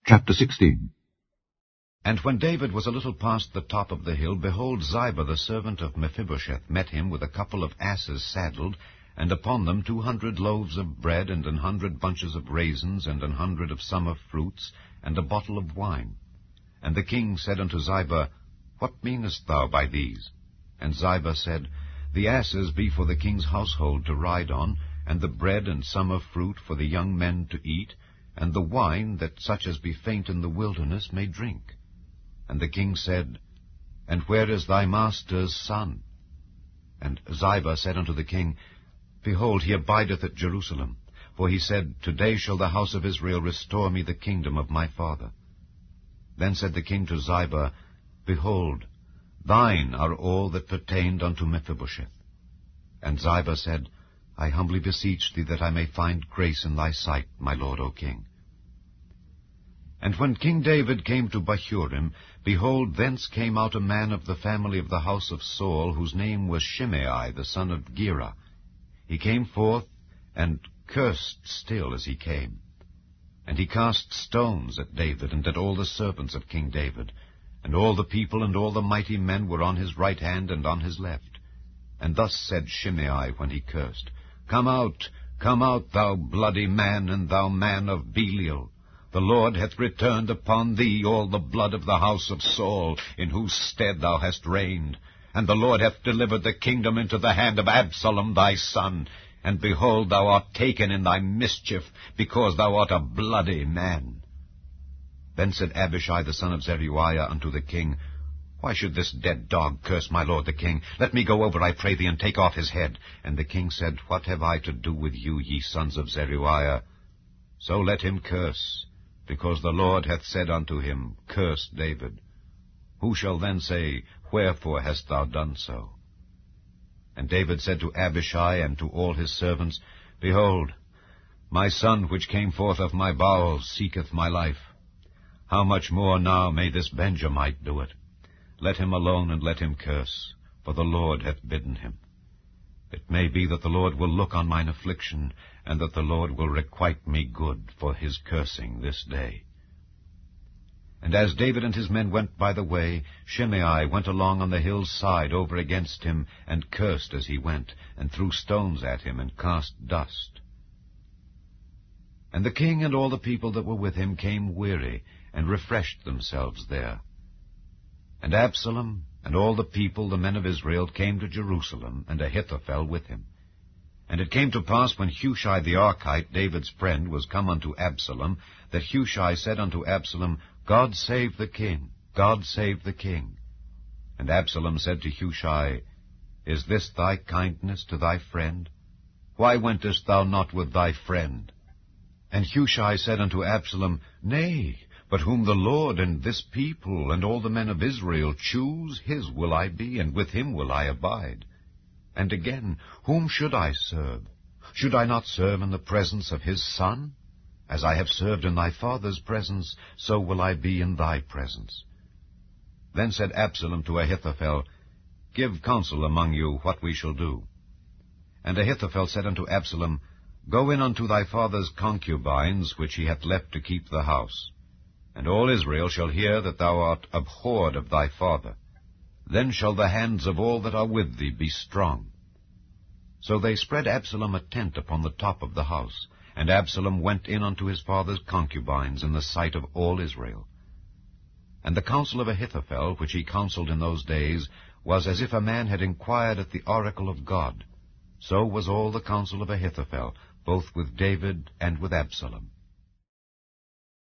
Chapter 16. And when David was a little past the top of the hill, behold, Ziba the servant of Mephibosheth met him with a couple of asses saddled, and upon them 200 loaves of bread, and 100 bunches of raisins, and 100 of summer fruits, and a bottle of wine. And the king said unto Ziba, What meanest thou by these? And Ziba said, The asses be for the king's household to ride on, and the bread and summer fruit for the young men to eat, and the wine, that such as be faint in the wilderness may drink. And the king said, And where is thy master's son? And Ziba said unto the king, Behold, he abideth at Jerusalem. For he said, Today shall the house of Israel restore me the kingdom of my father. Then said the king to Ziba, Behold, thine are all that pertained unto Mephibosheth. And Ziba said, I humbly beseech thee that I may find grace in thy sight, my lord, O king. And when King David came to Bahurim, behold, thence came out a man of the family of the house of Saul, whose name was Shimei, the son of Gera. He came forth, and cursed still as he came. And he cast stones at David, and at all the servants of King David. And all the people and all the mighty men were on his right hand and on his left. And thus said Shimei when he cursed, Come out, thou bloody man, and thou man of Belial. The Lord hath returned upon thee all the blood of the house of Saul, in whose stead thou hast reigned. And the Lord hath delivered the kingdom into the hand of Absalom thy son. And behold, thou art taken in thy mischief, because thou art a bloody man. Then said Abishai the son of Zeruiah unto the king, Why should this dead dog curse my lord the king? Let me go over, I pray thee, and take off his head. And the king said, What have I to do with you, ye sons of Zeruiah? So let him curse, because the Lord hath said unto him, Curse David. Who shall then say, Wherefore hast thou done so? And David said to Abishai and to all his servants, Behold, my son which came forth of my bowels seeketh my life. How much more now may this Benjamite do it? Let him alone, and let him curse, for the Lord hath bidden him. It may be that the Lord will look on mine affliction, and that the Lord will requite me good for his cursing this day. And as David and his men went by the way, Shimei went along on the hill's side over against him, and cursed as he went, and threw stones at him, and cast dust. And the king and all the people that were with him came weary, and refreshed themselves there. And Absalom and all the people, the men of Israel, came to Jerusalem, and Ahithophel with him. And it came to pass, when Hushai the Archite, David's friend, was come unto Absalom, that Hushai said unto Absalom, God save the king, God save the king. And Absalom said to Hushai, Is this thy kindness to thy friend? Why wentest thou not with thy friend? And Hushai said unto Absalom, Nay, but whom the Lord and this people and all the men of Israel choose, his will I be, and with him will I abide. And again, whom should I serve? Should I not serve in the presence of his son? As I have served in thy father's presence, so will I be in thy presence. Then said Absalom to Ahithophel, Give counsel among you what we shall do. And Ahithophel said unto Absalom, Go in unto thy father's concubines, which he hath left to keep the house. And all Israel shall hear that thou art abhorred of thy father. Then shall the hands of all that are with thee be strong. So they spread Absalom a tent upon the top of the house, and Absalom went in unto his father's concubines in the sight of all Israel. And the counsel of Ahithophel, which he counselled in those days, was as if a man had inquired at the oracle of God. So was all the counsel of Ahithophel, both with David and with Absalom.